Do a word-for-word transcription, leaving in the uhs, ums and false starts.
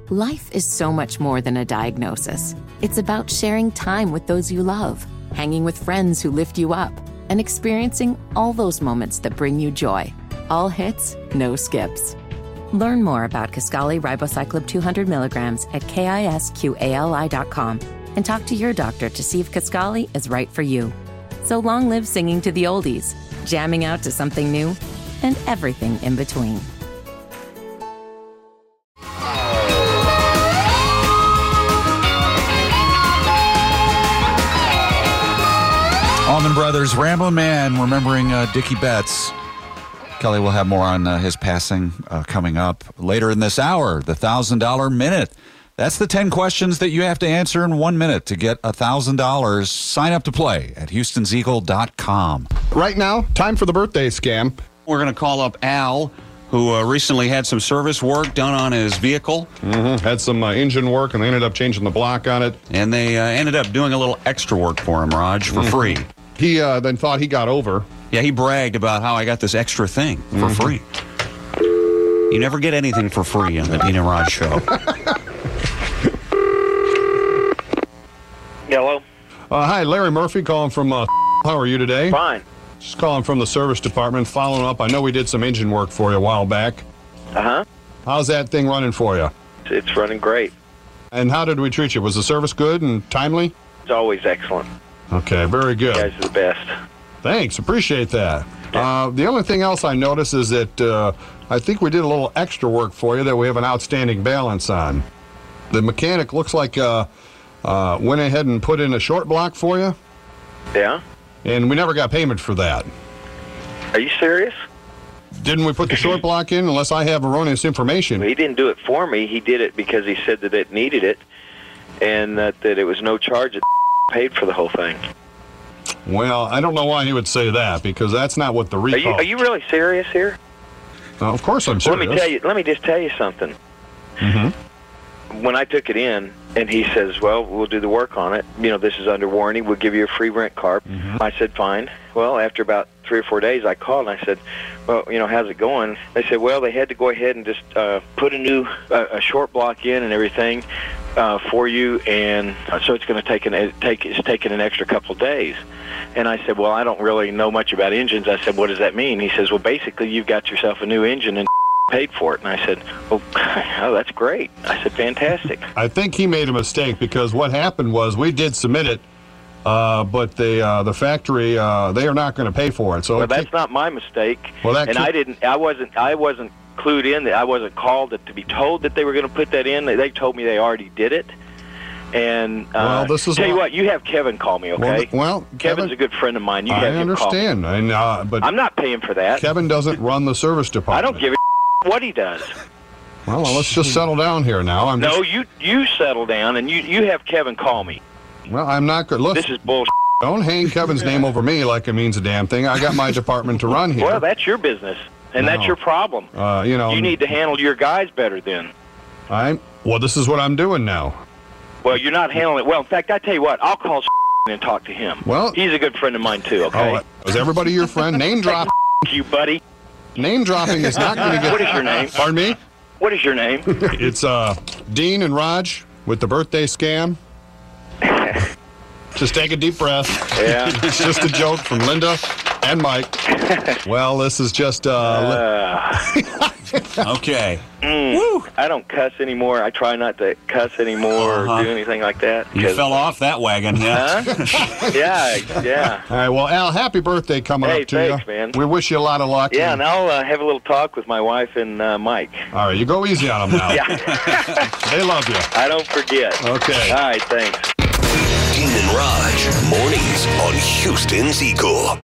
Life is so much more than a diagnosis. It's about sharing time with those you love, hanging with friends who lift you up, and experiencing all those moments that bring you joy. All hits, no skips. Learn more about Kisqali Ribociclib two hundred milligrams at kisqali dot com and talk to your doctor to see if Kisqali is right for you. So long live singing to the oldies, jamming out to something new, and everything in between. Allman Brothers, Ramblin' Man, remembering uh, Dickie Betts. Kelly will have more on uh, his passing uh, coming up later in this hour. The one thousand dollars Minute. That's the ten questions that you have to answer in one minute to get one thousand dollars. Sign up to play at houstons eagle dot com. Right now, time for the birthday scam. We're going to call up Al, who uh, recently had some service work done on his vehicle. Mm-hmm. Had some uh, engine work, and they ended up changing the block on it. And they uh, ended up doing a little extra work for him, Raj, for mm-hmm. free. He uh, then thought he got over. Yeah, he bragged about how I got this extra thing for mm-hmm. free. You never get anything for free on the Dean and Raj show. Hello? Uh, hi, Larry Murphy calling from, uh, how are you today? Fine. Just calling from the service department, following up. I know we did some engine work for you a while back. Uh-huh. How's that thing running for you? It's running great. And how did we treat you? Was the service good and timely? It's always excellent. Okay, very good. You guys are the best. Thanks, appreciate that. Uh, the only thing else I noticed is that uh, I think we did a little extra work for you that we have an outstanding balance on. The mechanic looks like uh, uh, went ahead and put in a short block for you. Yeah? And we never got payment for that. Are you serious? Didn't we put the short block in unless I have erroneous information? He didn't do it for me. He did it because he said that it needed it and that, that it was no charge. It paid for the whole thing. Well, I don't know why he would say that because that's not what the recall... Are you, are you really serious here? Uh, of course I'm serious. Let me tell you. Let me just tell you something. Mm-hmm. When I took it in, and he says, well, we'll do the work on it. You know, this is under warranty. We'll give you a free rent car. Mm-hmm. I said, fine. Well, after about three or four days, I called, and I said, well, you know, how's it going? They said, well, they had to go ahead and just uh, put a new uh, a short block in and everything uh, for you, and uh, so it's going to take an it take it's taking an extra couple of days. And I said, well, I don't really know much about engines. I said, what does that mean? He says, well, basically, you've got yourself a new engine and paid for it. And I said, oh, oh, that's great. I said, fantastic. I think he made a mistake because what happened was we did submit it, uh, but the uh, the factory uh, they are not going to pay for it. So well, it that's kick- not my mistake. Well, that and kick- I didn't. I wasn't. I wasn't clued in. That I wasn't called to, to be told that they were going to put that in. They, they told me they already did it. And uh, well, this is tell you what, what, you have Kevin call me, okay? Well, well Kevin's Kevin, a good friend of mine. You I have him call me. understand, and uh, but I'm not paying for that. Kevin doesn't run the service department. I don't give a what he does. Well, well, let's just settle down here now. I'm no, just, you you settle down, and you you have Kevin call me. Well, I'm not good. Look, this is bullshit. Don't hang Kevin's name over me like it means a damn thing. I got my department to run here. Well, that's your business, and no. that's your problem. Uh, you know, you need to handle your guys better then. I'm well. This is what I'm doing now. Well, you're not handling it well. In fact, I tell you what, I'll call and talk to him. Well, he's a good friend of mine too. Okay. Oh, is everybody your friend? Name drop. You buddy. Name dropping is not going to get. What is your name? Pardon me. What is your name? It's uh, Dean and Raj with the birthday scam. Just take a deep breath. Yeah. It's just a joke from Linda and Mike. Well, this is just... Uh, uh, okay. Mm, Woo. I don't cuss anymore. I try not to cuss anymore uh-huh. or do anything like that. You fell off that wagon, yeah? Huh? yeah, yeah. All right, well, Al, happy birthday coming hey, up to thanks, you. man. We wish you a lot of luck. Yeah, and I'll uh, have a little talk with my wife and uh, Mike. All right, you go easy on them now. Yeah. They love you. I don't forget. Okay. All right, thanks. Dean and Raj, mornings on Houston's Eagle.